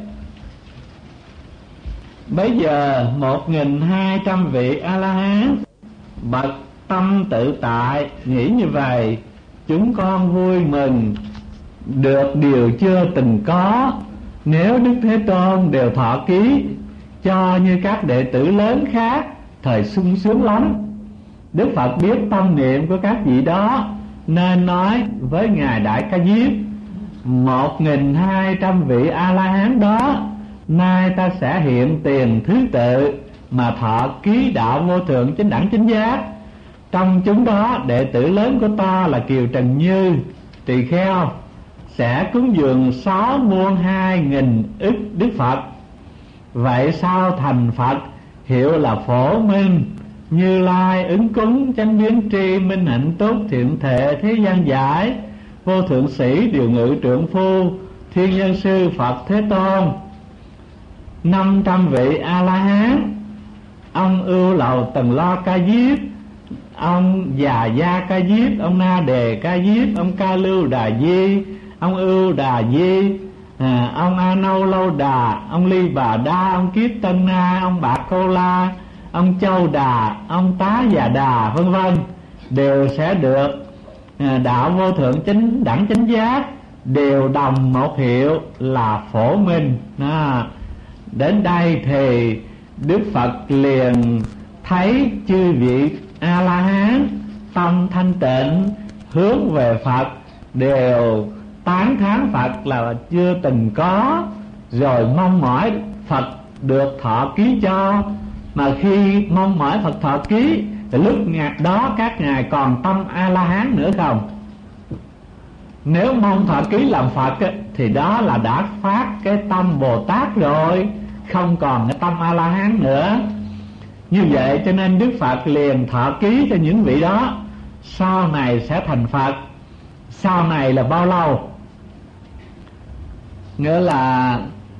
Bây giờ một nghìn hai trăm vị A-la-hán bậc tâm tự tại nghĩ như vậy: chúng con vui mừng được điều chưa từng có. Nếu Đức Thế Tôn đều thọ ký cho như các đệ tử lớn khác, thời sung sướng lắm. Đức Phật biết tâm niệm của các vị đó, nên nói với ngài Đại Ca Diếp: một nghìn hai trăm vị A-la-hán đó, nay ta sẽ hiện tiền thứ tự mà thọ ký đạo vô thượng chánh đẳng chánh giác. Trong chúng đó đệ tử lớn của ta là Kiều Trần Như, tỳ kheo, sẽ cúng dường sáu muôn hai nghìn ức Đức Phật. Vậy sao thành Phật hiệu là Phổ Minh, Như Lai ứng cúng chánh biến tri minh hạnh túc thiện thệ thế gian giải, vô thượng sĩ điều ngự trượng phu thiên nhân sư Phật Thế Tôn. Năm trăm vị A-la-hán: ông Ưu Lầu Tần Lo Ca Diếp, ông Già Gia Ca Diếp, ông Na Đề Ca Diếp, ông Ca Lưu Đà Di, ông Ưu Đà Di, à, ông A Nâu Lâu Đà, ông Ly Bà Đa, ông Kiếp Tân Na, ông Bạc Cô La, ông Châu Đà, ông Tá Già Đà, vân vân, đều sẽ được à, đạo vô thượng chánh đẳng chánh giác, đều đồng một hiệu là Phổ Minh. À, đến đây thì Đức Phật liền thấy chư vị A-la-hán tâm thanh tịnh hướng về Phật, đều tán thán Phật là chưa từng có, rồi mong mỏi Phật được thọ ký cho. Mà khi mong mỏi Phật thọ ký thì lúc đó các ngài còn tâm A-la-hán nữa không? Nếu mong thọ ký làm Phật ấy, thì đó là đã phát cái tâm Bồ Tát rồi, không còn cái tâm A-la-hán nữa. Như vậy cho nên Đức Phật liền thọ ký cho những vị đó sau này sẽ thành Phật. Sau này là bao lâu? Nghĩa là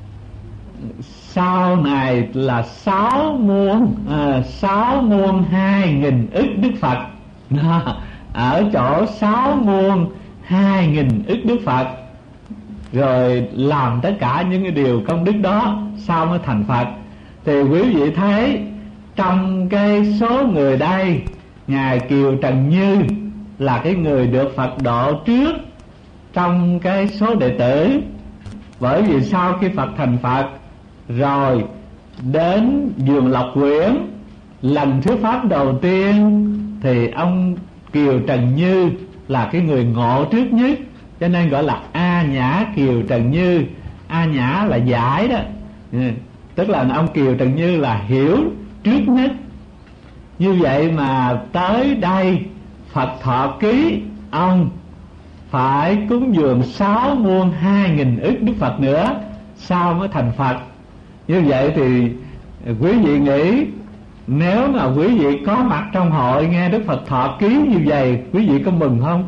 sau này là sáu muôn à, sáu muôn hai nghìn ức Đức Phật. Ở chỗ sáu muôn hai nghìn ức Đức Phật, rồi làm tất cả những cái điều công đức đó sau mới thành Phật. Thì quý vị thấy trong cái số người đây, ngài Kiều Trần Như là cái người được Phật độ trước trong cái số đệ tử. Bởi vì sau khi Phật thành Phật rồi đến vườn Lộc Quyển lần thuyết pháp đầu tiên, thì ông Kiều Trần Như là cái người ngộ trước nhất, cho nên gọi là A Nhã Kiều Trần Như. A Nhã là giải đó, tức là ông Kiều Trần Như là hiểu trước nhất. Như vậy mà tới đây Phật thọ ký, ông phải cúng dường sáu muôn hai nghìn ức Đức Phật nữa sau mới thành Phật. Như vậy thì quý vị nghĩ, nếu mà quý vị có mặt trong hội nghe Đức Phật thọ ký như vậy, quý vị có mừng không?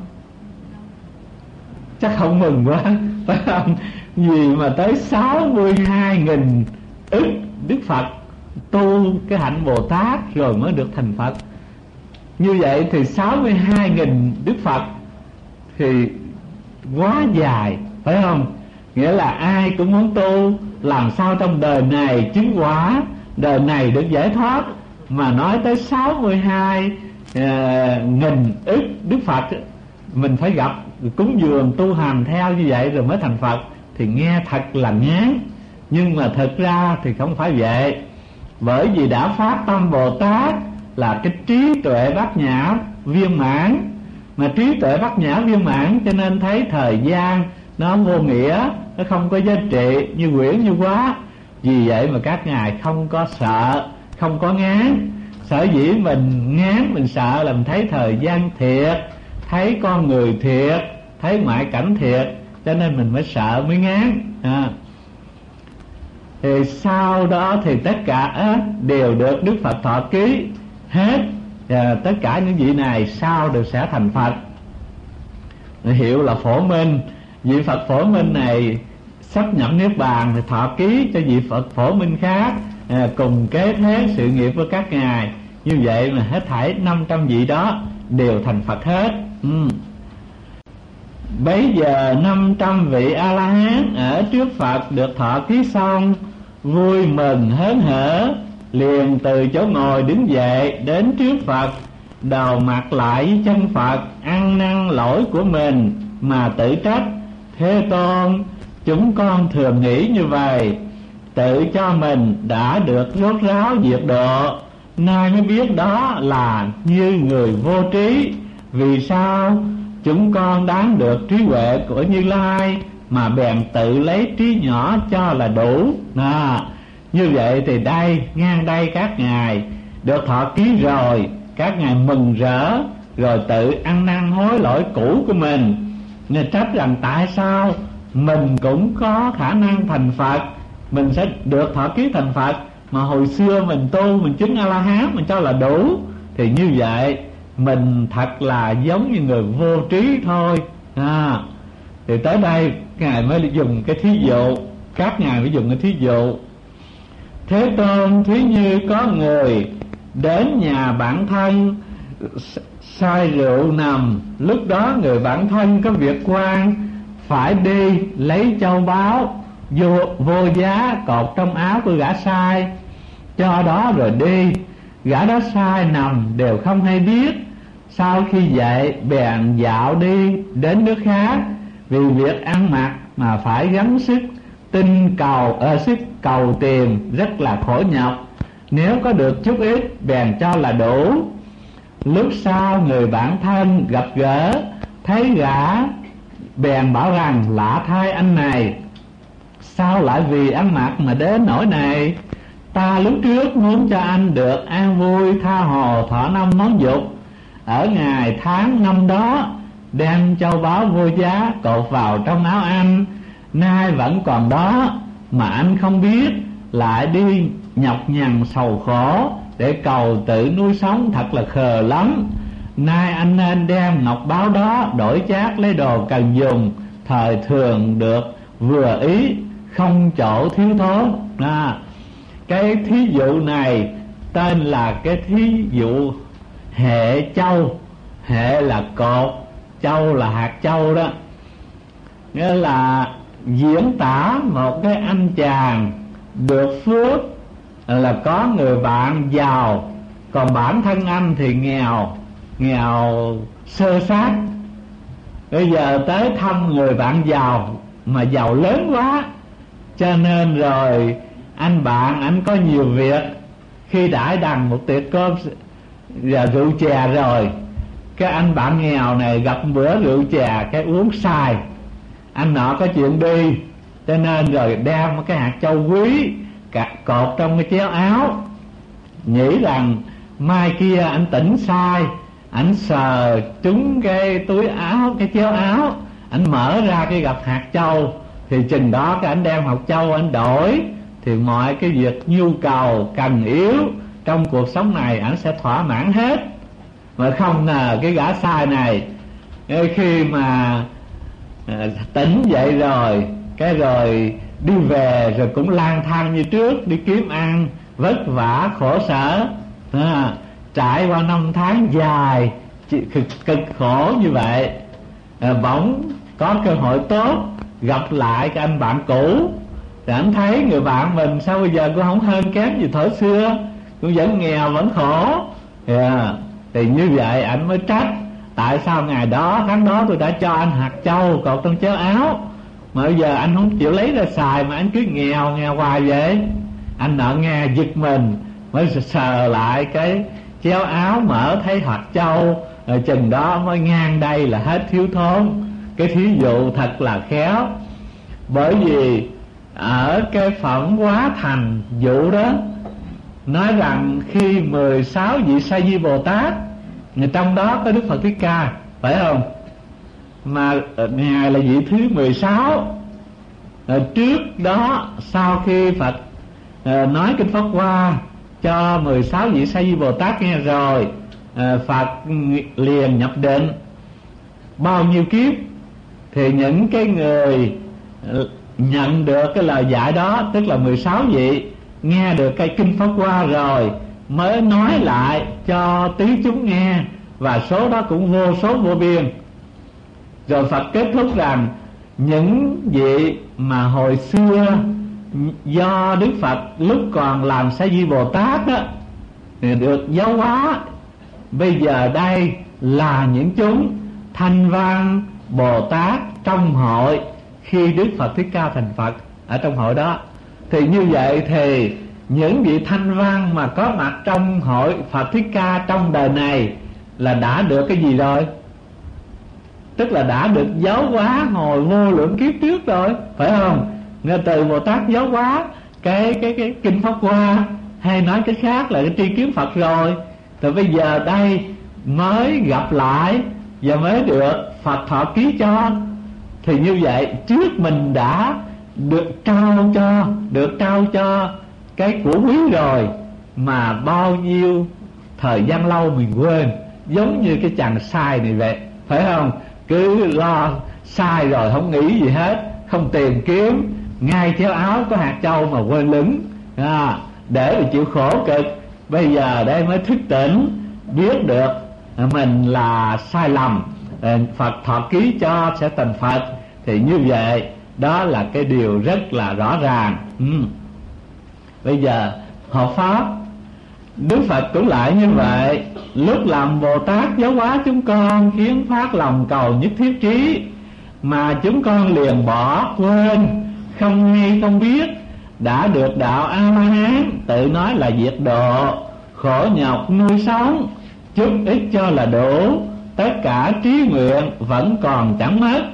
Chắc không mừng quá, phải không? Vì mà tới sáu mươi hai nghìn ức Đức Phật tu cái hạnh Bồ Tát rồi mới được thành Phật. Như vậy thì sáu mươi hai nghìn Đức Phật thì quá dài, phải không? Nghĩa là ai cũng muốn tu làm sao trong đời này chứng quả, đời này được giải thoát. Mà nói tới sáu mươi hai nghìn ức Đức Phật, mình phải gặp cúng dường tu hành theo như vậy rồi mới thành Phật, thì nghe thật là ngán. Nhưng mà thực ra thì không phải vậy. Bởi vì đã phát tâm Bồ Tát là cái trí tuệ bát nhã viên mãn. Mà trí tuệ bát nhã viên mãn cho nên thấy thời gian nó vô nghĩa, nó không có giá trị, như quyển như quá. Vì vậy mà các ngài không có sợ, không có ngán. Sở dĩ mình ngán, mình sợ là mình thấy thời gian thiệt, thấy con người thiệt, thấy ngoại cảnh thiệt, cho nên mình mới sợ, mới ngán à. Thì sau đó thì tất cả đều được Đức Phật thọ ký hết. Và tất cả những vị này sau đều sẽ thành Phật, hiệu là Phổ Minh. Vị Phật Phổ Minh này sắp nhập Niết Bàn thì thọ ký cho vị Phật Phổ Minh khác, à, cùng kế thế sự nghiệp với các ngài. Như vậy mà hết thảy năm trăm vị đó đều thành Phật hết. ừ. Bấy giờ năm trăm vị A-la-hán ở trước Phật được thọ ký xong, vui mừng hớn hở, liền từ chỗ ngồi đứng dậy đến trước Phật, đầu mặt lại với chân Phật, ăn năn lỗi của mình mà tự trách: Thế Tôn, chúng con thường nghĩ như vậy, tự cho mình đã được rốt ráo diệt độ, nay mới biết đó là như người vô trí. Vì sao chúng con đáng được trí huệ của Như Lai mà bèn tự lấy trí nhỏ cho là đủ. à, Như vậy thì đây, ngang đây các ngài được thọ ký rồi, các ngài mừng rỡ, rồi tự ăn năn hối lỗi cũ của mình, nên trách rằng tại sao mình cũng có khả năng thành Phật, mình sẽ được thọ ký thành Phật, mà hồi xưa mình tu, mình chứng A-la-hán mình cho là đủ. Thì như vậy mình thật là giống như người vô trí thôi. à, Thì tới đây ngài mới dùng cái thí dụ, các ngài mới dùng cái thí dụ: Thế Tôn, thí như có người đến nhà bạn thân say rượu nằm, lúc đó người bạn thân có việc quan, phải đi lấy châu báu vô, vô giá cột trong áo của gã sai, cho đó rồi đi. Gã đó sai nằm đều không hay biết. Sau khi dậy bèn dạo đi đến nước khác, vì việc ăn mặc mà phải gắng sức tinh cầu ở sức cầu tìm rất là khổ nhọc. Nếu có được chút ít bèn cho là đủ. Lúc sau người bạn thân gặp gỡ, thấy gã bèn bảo rằng: lạ thay anh này, sao lại vì ăn mặc mà đến nỗi này? Ta lúc trước muốn cho anh được an vui tha hồ thọ năm món dục, ở ngày tháng năm đó đem châu báu vô giá cột vào trong áo anh, nay vẫn còn đó mà anh không biết, lại đi nhọc nhằn sầu khổ để cầu tự nuôi sống, thật là khờ lắm. Nay anh nên đem ngọc báu đó đổi chác lấy đồ cần dùng, thời thường được vừa ý, không chỗ thiếu thốn. À, cái thí dụ này tên là cái thí dụ hệ châu. Hệ là cột, châu là hạt châu đó. Nghĩa là diễn tả một cái anh chàng được phước là có người bạn giàu, còn bản thân anh thì nghèo, nghèo sơ sát. Bây giờ tới thăm người bạn giàu mà giàu lớn quá, cho nên rồi anh bạn anh có nhiều việc. Khi đãi đằng một tiệc cơm và rượu chè rồi, cái anh bạn nghèo này gặp bữa rượu chè cái uống sai, anh nọ có chuyện đi, cho nên rồi đem cái hạt châu quý cột trong cái chéo áo, nghĩ rằng mai kia anh tỉnh sai, anh sờ trúng cái túi áo, cái chéo áo, anh mở ra cái gặp hạt châu, thì chừng đó cái anh đem hạt châu anh đổi, thì mọi cái việc nhu cầu cần yếu trong cuộc sống này anh sẽ thỏa mãn hết. Mà không ngờ cái gã sai này khi mà à, tỉnh dậy rồi, cái rồi đi về rồi cũng lang thang như trước, đi kiếm ăn, vất vả khổ sở, à, trải qua năm tháng dài cực, cực khổ như vậy, à, bỗng có cơ hội tốt gặp lại cái anh bạn cũ, thì anh thấy người bạn mình sao bây giờ cũng không hơn kém gì thổi xưa, cũng vẫn nghèo vẫn khổ, yeah. Thì như vậy anh mới trách: tại sao ngày đó tháng đó tôi đã cho anh hạt châu cột trong chéo áo, mà bây giờ anh không chịu lấy ra xài mà anh cứ nghèo nghèo hoài vậy? Anh nợ nghe giật mình, mới sờ lại cái chéo áo, mở thấy hạt châu, rồi chừng đó mới ngang đây là hết thiếu thốn. Cái thí dụ thật là khéo, bởi vì ở cái Phẩm Hóa Thành dụ đó nói rằng khi mười sáu vị Sa Di Bồ Tát, trong đó có Đức Phật Thích Ca, phải không? Mà Ngài là vị thứ mười sáu. Trước đó sau khi Phật nói kinh Pháp Hoa cho mười sáu vị Sa Di Bồ Tát nghe rồi, Phật liền nhập định. Bao nhiêu kiếp thì những cái người nhận được cái lời dạy đó, tức là mười sáu vị, nghe được cái kinh Pháp Hoa rồi mới nói lại cho tí chúng nghe, và số đó cũng vô số vô biên. Rồi Phật kết thúc rằng những vị mà hồi xưa do Đức Phật lúc còn làm Sa Di Bồ Tát đó thì được giáo hóa, bây giờ đây là những chúng thanh văn Bồ Tát trong hội khi Đức Phật Thích Ca thành Phật ở trong hội đó. Thì như vậy thì những vị thanh văn mà có mặt trong hội Phật Thích Ca trong đời này là đã được cái gì rồi? Tức là đã được giáo hóa hồi vô lượng kiếp trước rồi, phải không? Nghe từ Bồ Tát giáo hóa cái cái cái kinh Pháp Hoa, hay nói cái khác là cái tri kiến Phật rồi, thì bây giờ đây mới gặp lại và mới được Phật thọ ký cho. Thì như vậy trước mình đã được trao cho, được trao cho cái của quý rồi, mà bao nhiêu thời gian lâu mình quên, giống như cái chàng sai này vậy, phải không? Cứ lo sai rồi không nghĩ gì hết, không tìm kiếm, ngay chéo áo có hạt châu mà quên lửng, à, để mà chịu khổ cực. Bây giờ đây mới thức tỉnh, biết được mình là sai lầm, Phật thọ ký cho sẽ thành Phật. Thì như vậy đó là cái điều rất là rõ ràng. ừ. Bây giờ hợp pháp, Đức Phật cũng lại như vậy. Lúc làm Bồ Tát giáo hóa chúng con, khiến phát lòng cầu nhất thiết trí, mà chúng con liền bỏ quên, không hay không biết, đã được đạo A-la-hán, tự nói là diệt độ, khổ nhọc nuôi sống, chút ít cho là đủ, tất cả trí nguyện vẫn còn chẳng mất.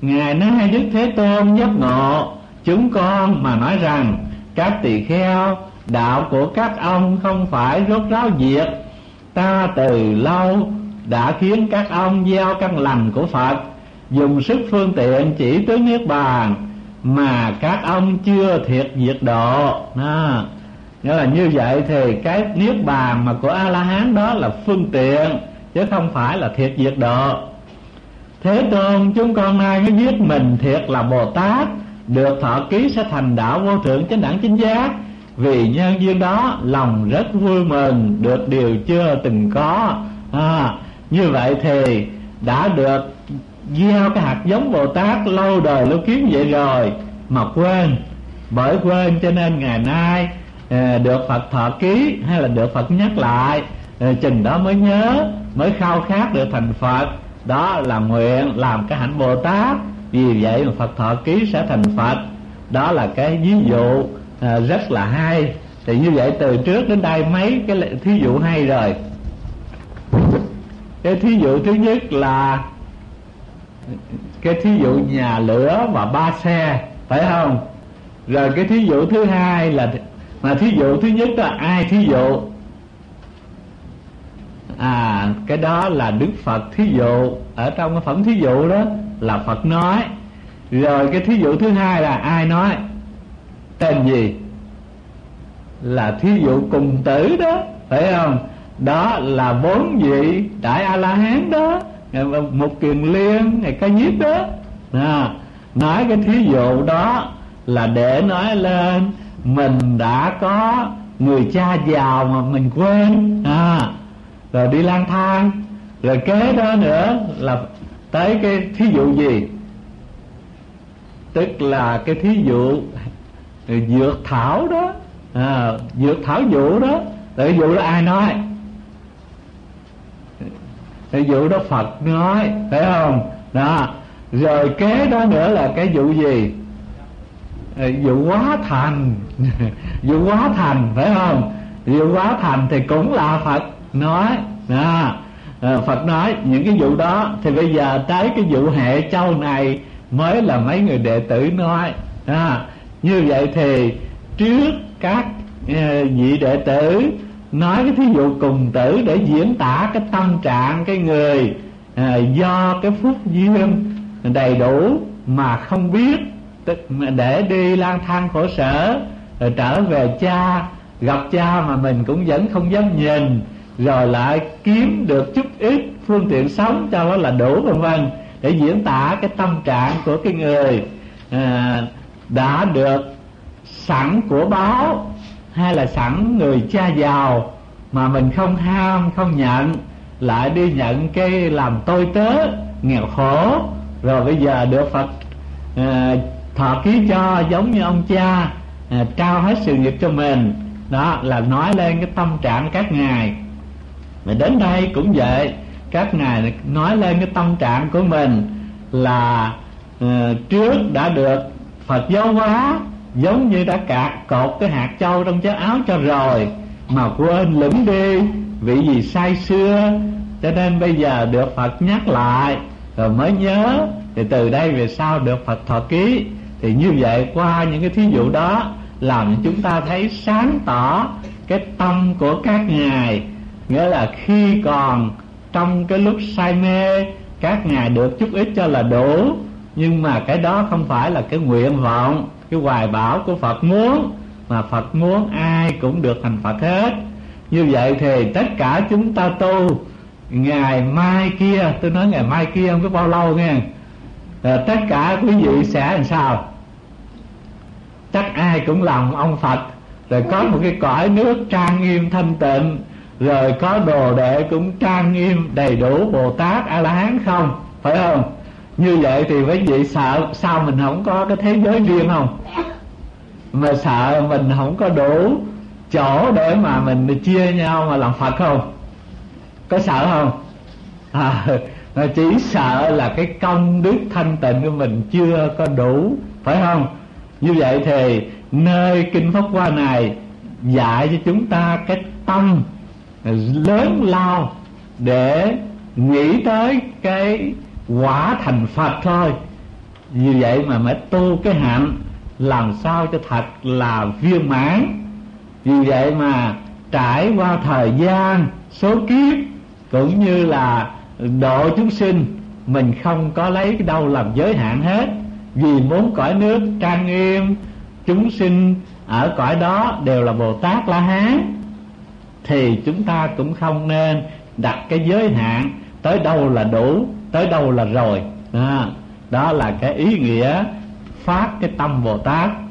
Ngài nói hay Đức Thế Tôn giác ngộ chúng con mà nói rằng các tỳ kheo, đạo của các ông không phải rốt ráo diệt. Ta từ lâu đã khiến các ông gieo căn lành của Phật, dùng sức phương tiện chỉ tới niết bàn, mà các ông chưa thiệt diệt độ. Đó. Nghĩa là như vậy thì cái niết bàn mà của A-la-hán đó là phương tiện, chứ không phải là thiệt diệt độ. Thế Tôn, chúng con nay mới biết mình thiệt là Bồ Tát, được thọ ký sẽ thành đạo vô thượng chánh đẳng chính giác. Vì nhân duyên đó lòng rất vui mừng, được điều chưa từng có. À, như vậy thì đã được gieo cái hạt giống Bồ Tát lâu đời lâu kiếp vậy rồi mà quên. Bởi quên cho nên ngày nay à, được Phật thọ ký hay là được Phật nhắc lại, à, chừng đó mới nhớ, mới khao khát được thành Phật. Đó là nguyện làm cái hạnh Bồ Tát. Vì vậy mà Phật thọ ký sẽ thành Phật. Đó là cái ví dụ à, rất là hay. Thì như vậy từ trước đến đây mấy cái thí dụ hay rồi. Cái thí dụ thứ nhất là cái thí dụ nhà lửa và ba xe, phải không? Rồi cái thí dụ thứ hai là, mà thí dụ thứ nhất là ai thí dụ? À, cái đó là Đức Phật thí dụ. Ở trong cái phẩm thí dụ đó là Phật nói. Rồi cái thí dụ thứ hai là ai nói? Tên gì? Là thí dụ cùng tử đó, phải không? Đó là bốn vị Đại A-la-hán đó, Một Kiền Liên, Ngài Ca Diếp đó. À, nói cái thí dụ đó là để nói lên mình đã có người cha giàu mà mình quên, à, rồi đi lang thang. Rồi kế đó nữa là tới cái thí dụ gì? Tức là cái thí dụ dược thảo đó, à, dược thảo dụ đó. Cái dụ đó ai nói? Cái dụ đó Phật nói, phải không? Đó. Rồi kế đó nữa là cái dụ gì? Dụ hóa thành. Dụ hóa thành, phải không? Dụ hóa thành thì cũng là Phật nói. Đó. À, Phật nói những cái vụ đó. Thì bây giờ tới cái vụ hệ châu này mới là mấy người đệ tử nói. À, như vậy thì trước các uh, vị đệ tử nói cái thí dụ cùng tử để diễn tả cái tâm trạng cái người à, do cái phúc duyên đầy đủ mà không biết, để đi lang thang khổ sở, rồi trở về cha, gặp cha mà mình cũng vẫn không dám nhìn, rồi lại kiếm được chút ít phương tiện sống cho nó là đủ, vân vân, để diễn tả cái tâm trạng của cái người à, đã được sẵn của báo hay là sẵn người cha giàu mà mình không ham không nhận, lại đi nhận cái làm tôi tớ nghèo khổ, rồi bây giờ được Phật à, thọ ký cho giống như ông cha, à, trao hết sự nghiệp cho mình. Đó là nói lên cái tâm trạng các ngài. Mà đến đây cũng vậy, các ngài nói lên cái tâm trạng của mình là uh, trước đã được Phật giáo hóa, giống như đã cạt cột cái hạt châu trong chiếc áo cho rồi mà quên lửng đi vì gì say xưa, cho nên bây giờ được Phật nhắc lại rồi mới nhớ. Thì từ đây về sau được Phật thọ ký. Thì như vậy qua những cái thí dụ đó làm cho chúng ta thấy sáng tỏ cái tâm của các ngài. Nghĩa là khi còn trong cái lúc say mê, các ngài được chút ít cho là đủ, nhưng mà cái đó không phải là cái nguyện vọng, cái hoài bão của Phật muốn, mà Phật muốn ai cũng được thành Phật hết. Như vậy thì tất cả chúng ta tu ngày mai kia, tôi nói ngày mai kia không có bao lâu nghe, à, tất cả quý vị sẽ làm sao? Chắc ai cũng lòng ông Phật, rồi có một cái cõi nước trang nghiêm thanh tịnh, rồi có đồ đệ cũng trang nghiêm đầy đủ Bồ Tát A La Hán không, phải không? Như vậy thì quý vị sợ sao mình không có cái thế giới riêng không? Mà sợ mình không có đủ chỗ để mà mình chia nhau mà làm Phật không? Có sợ không? À, chỉ sợ là cái công đức thanh tịnh của mình chưa có đủ, phải không? Như vậy thì nơi Kinh Pháp Hoa này dạy cho chúng ta cái tâm lớn lao để nghĩ tới cái quả thành Phật thôi. Vì vậy mà mới tu cái hạnh làm sao cho thật là viên mãn. Vì vậy mà trải qua thời gian số kiếp cũng như là độ chúng sinh, mình không có lấy cái đâu làm giới hạn hết. Vì muốn cõi nước trang nghiêm, chúng sinh ở cõi đó đều là Bồ Tát La Hán, thì chúng ta cũng không nên đặt cái giới hạn tới đâu là đủ, tới đâu là rồi. Đó, đó là cái ý nghĩa phát cái tâm Bồ Tát.